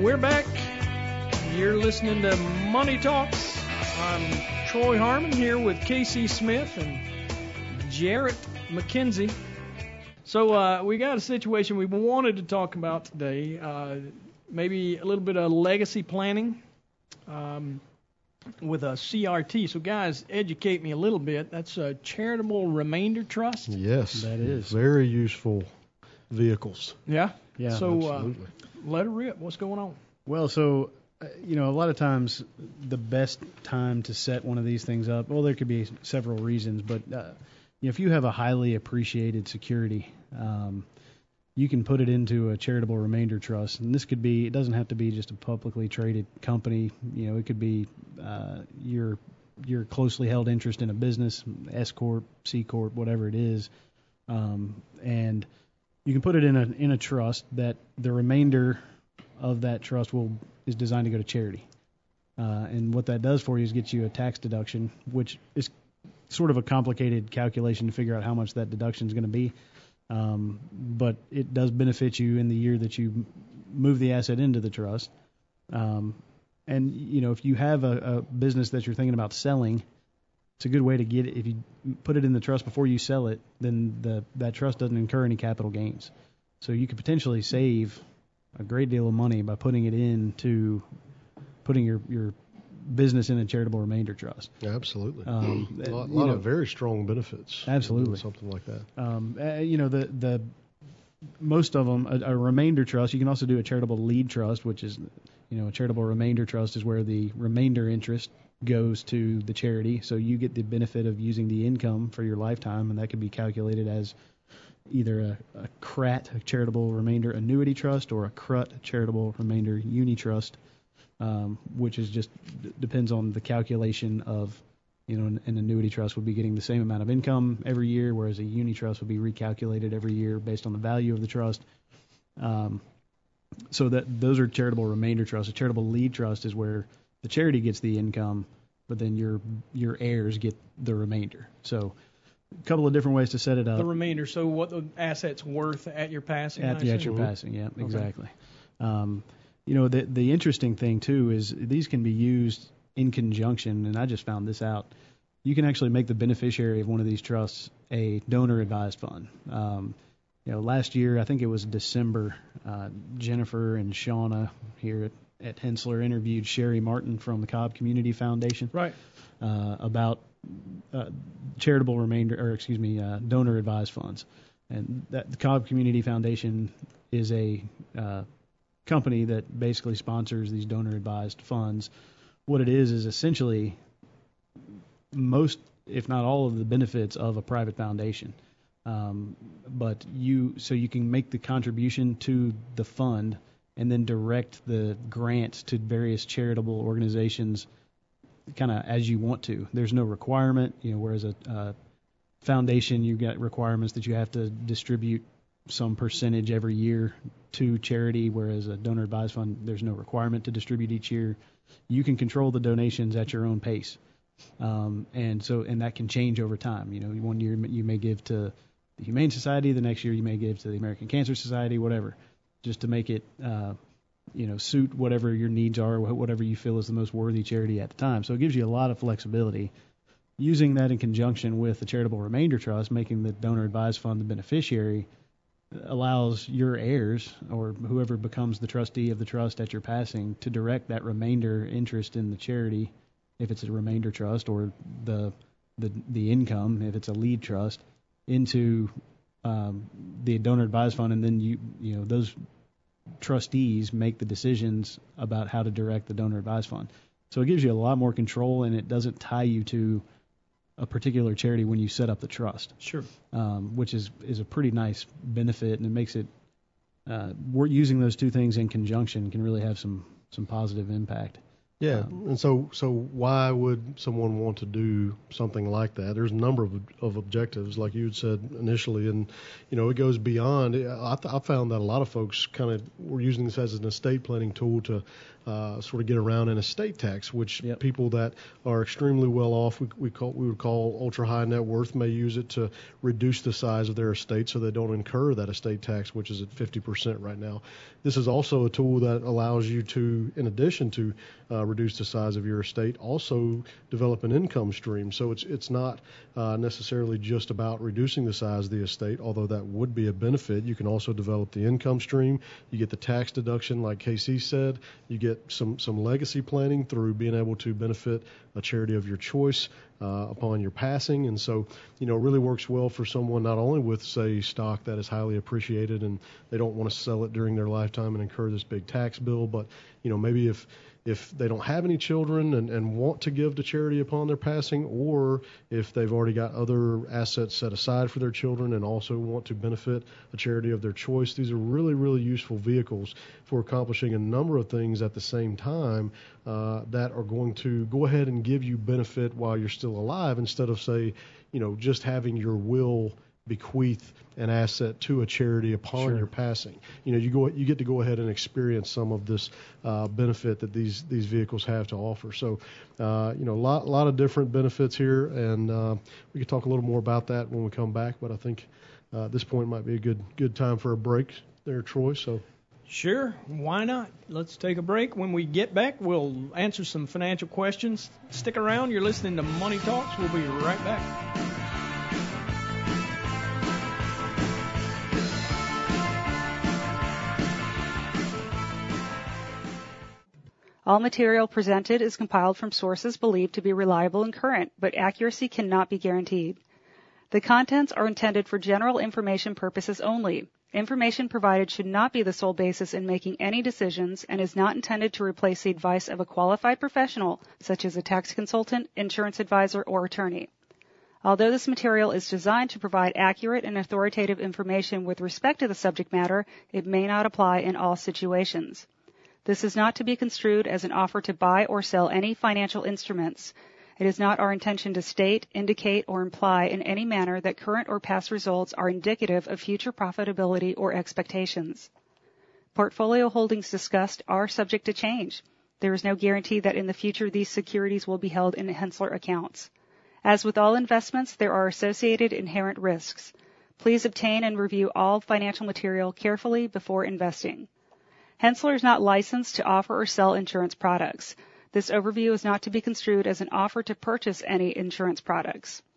We're back. You're listening to Money Talks. I'm Troy Harmon here with Casey Smith and Jarrett McKenzie. So we got a situation we wanted to talk about today, maybe a little bit of legacy planning with a CRT. So guys, educate me a little bit. That's a charitable remainder trust? Yes. That is. Very useful vehicles. Yeah? Yeah, So absolutely. let it rip. What's going on? Well, so, a lot of times the best time to set one of these things up, well, there could be several reasons, but if you have a highly appreciated security, you can put it into a charitable remainder trust. And this could be, it doesn't have to be just a publicly traded company. It could be your closely held interest in a business, S Corp, C Corp, whatever it is. And you can put it in a trust that the remainder of that trust is designed to go to charity. And what that does for you is get you a tax deduction, which is sort of a complicated calculation to figure out how much that deduction is going to be. But it does benefit you in the year that you move the asset into the trust. And, if you have a business that you're thinking about selling, it's a good way to get it. If you put it in the trust before you sell it, then that trust doesn't incur any capital gains. So you could potentially save a great deal of money by putting it into putting your business in a charitable remainder trust. Absolutely. A lot of very strong benefits. Absolutely. Something like that. The most of them, a remainder trust, you can also do a charitable lead trust, which is, a charitable remainder trust is where the remainder interest goes to the charity. So you get the benefit of using the income for your lifetime, and that can be calculated as either a CRAT, a charitable remainder annuity trust, or a CRUT, charitable remainder uni trust, which is just depends on the calculation of, an annuity trust would be getting the same amount of income every year, whereas a uni trust would be recalculated every year based on the value of the trust. So those are charitable remainder trusts. A charitable lead trust is where the charity gets the income, but then your heirs get the remainder. So a couple of different ways to set it up. The remainder, so what the asset's worth at your passing? At your passing, yeah, Okay. exactly. The interesting thing, too, is these can be used in conjunction, and I just found this out. You can actually make the beneficiary of one of these trusts a donor-advised fund. Last year, I think it was December, Jennifer and Shauna here at Hensler interviewed Sherry Martin from the Cobb Community Foundation. Right. About charitable remainder, donor-advised funds. And that the Cobb Community Foundation is a company that basically sponsors these donor-advised funds. What it is essentially most, if not all, of the benefits of a private foundation. But you can make the contribution to the fund and then direct the grants to various charitable organizations kind of as you want to. There's no requirement, whereas a foundation, you've got requirements that you have to distribute some percentage every year to charity, whereas a donor advised fund, there's no requirement to distribute each year. You can control the donations at your own pace. And that can change over time. One year you may give to the Humane Society, the next year you may give to the American Cancer Society, whatever, just to make it, suit whatever your needs are, whatever you feel is the most worthy charity at the time. So it gives you a lot of flexibility. Using that in conjunction with the charitable remainder trust, making the donor advised fund the beneficiary, allows your heirs or whoever becomes the trustee of the trust at your passing to direct that remainder interest in the charity, if it's a remainder trust, or the income, if it's a lead trust, into the donor advised fund, and then those trustees make the decisions about how to direct the donor advised fund. So it gives you a lot more control, and it doesn't tie you to a particular charity when you set up the trust. Sure. Which is a pretty nice benefit, and it makes it we're using those two things in conjunction can really have some positive impact. Yeah, and so why would someone want to do something like that? There's a number of objectives, like you had said initially, and it goes beyond. I found that a lot of folks kind of were using this as an estate planning tool to sort of get around an estate tax, which Yep. people that are extremely well off, we would call ultra high net worth, may use it to reduce the size of their estate so they don't incur that estate tax, which is at 50% right now. This is also a tool that allows you to, in addition to reduce the size of your estate, also develop an income stream. So it's not necessarily just about reducing the size of the estate, although that would be a benefit. You can also develop the income stream. You get the tax deduction, like KC said. You get some legacy planning through being able to benefit a charity of your choice upon your passing. And so, it really works well for someone not only with, say, stock that is highly appreciated and they don't want to sell it during their lifetime and incur this big tax bill, but, maybe if they don't have any children and want to give to charity upon their passing, or if they've already got other assets set aside for their children and also want to benefit a charity of their choice. These are really, really useful vehicles for accomplishing a number of things at the same time that are going to go ahead and give you benefit while you're still alive, instead of, say, just having your will bequeath an asset to a charity upon your passing. You get to go ahead and experience some of this benefit that these vehicles have to offer. So, a lot of different benefits here, and we can talk a little more about that when we come back. But I think at this point might be a good time for a break there, Troy. So. Sure, why not? Let's take a break. When we get back, we'll answer some financial questions. Stick around. You're listening to Money Talks. We'll be right back. All material presented is compiled from sources believed to be reliable and current, but accuracy cannot be guaranteed. The contents are intended for general information purposes only. Information provided should not be the sole basis in making any decisions and is not intended to replace the advice of a qualified professional, such as a tax consultant, insurance advisor, or attorney. Although this material is designed to provide accurate and authoritative information with respect to the subject matter, it may not apply in all situations. This is not to be construed as an offer to buy or sell any financial instruments. It is not our intention to state, indicate, or imply in any manner that current or past results are indicative of future profitability or expectations. Portfolio holdings discussed are subject to change. There is no guarantee that in the future these securities will be held in Henssler accounts. As with all investments, there are associated inherent risks. Please obtain and review all financial material carefully before investing. Henssler is not licensed to offer or sell insurance products. This overview is not to be construed as an offer to purchase any insurance products.